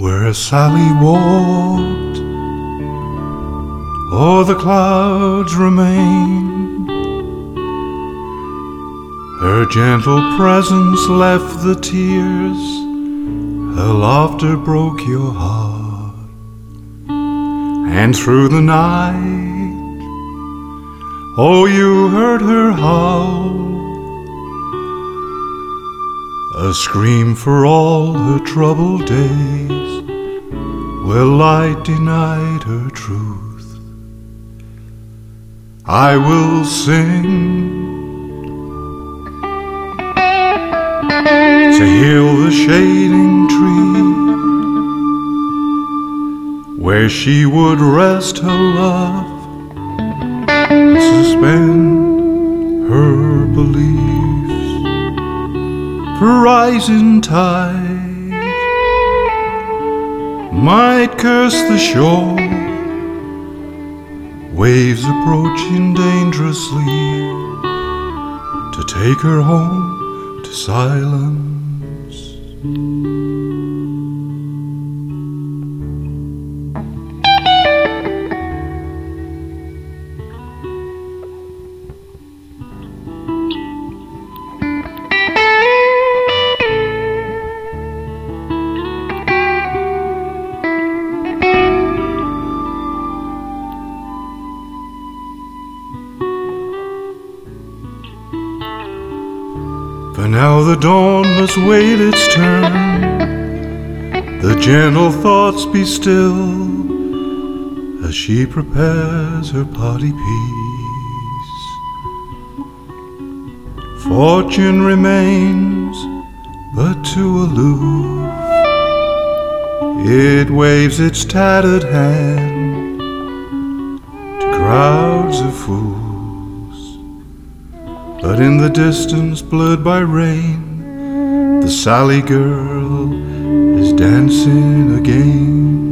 Where Sally walked, o'er the clouds remain. Her gentle presence left the tears, her laughter broke your heart. And through the night, oh, you heard her howl, a scream for all her troubled days, where light denied her truth. I will sing to heal the shading tree, where she would rest her love, suspend her beliefs. For rising tide might curse the shore, waves approaching dangerously to take her home to silence. For now the dawn must wait its turn, the gentle thoughts be still, as she prepares her party piece. Fortune remains but too aloof, it waves its tattered hand to crowds of fools. But in the distance, blurred by rain, the Sally girl is dancing again.